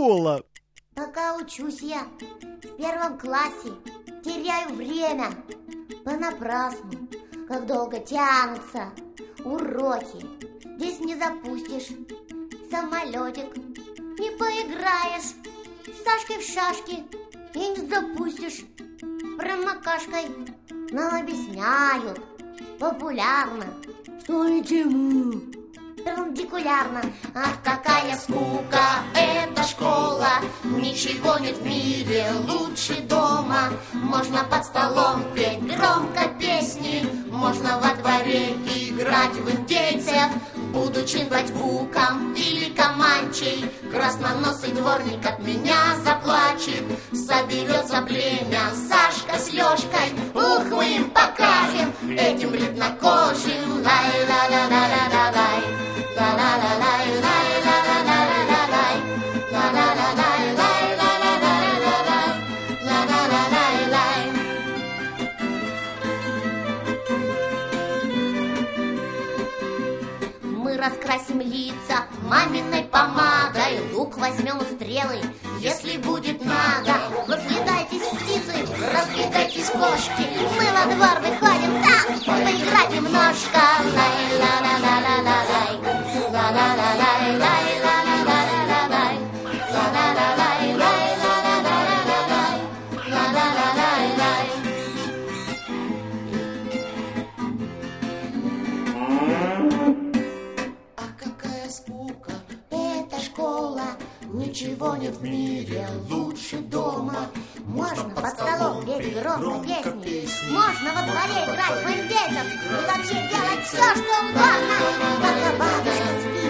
школа? Пока учусь я в 1 классе, теряю время понапрасну. Как долго тянутся уроки. Здесь не запустишь самолетик, не поиграешь с Сашкой в шашки и не запустишь промокашкой. Нам объясняют популярно, что и чему, перпендикулярно. Ах, какая скука, эта школа, ничего нет в мире лучше дома. Можно под столом петь громко песни, можно во дворе играть в индейцев, будучи буком или команчей. Красноносый дворник от меня заплачет, соберется племя Сашка с Лёшкой. Ух, мы им покажем, этим бледнокожим. Лай-ла-ла-ла-ла-ла-лай, ла-ла-ла-лай, лай-ла-ла-ла-ла-ла-лай, ла-ла-ла-лай, лай-ла-ла-ла-ла-лай, ла-ла-ла-лай-лай. Мы раскрасим лица маминой помадой, лук возьмем и стрелы, если будет надо. Разлетайтесь птицы, разбегайтесь кошки, мы во двор выходим так, поиграть немножко. Лай-ла-ла-ла-ла-ла-лай, ла-ла-ла-лай, лай-ла-ла-ла-ла-лай, ла-ла-ла-лай, лай-ла-ла-ла-ла-лай, ла-ла-ла-лай-лай. Ах, какая скука, эта школа, ничего нет в мире лучше дома. Можно под столом петь громко песни, можно во дворе играть в индейцев и вообще делать все, что угодно, пока бабушка спит.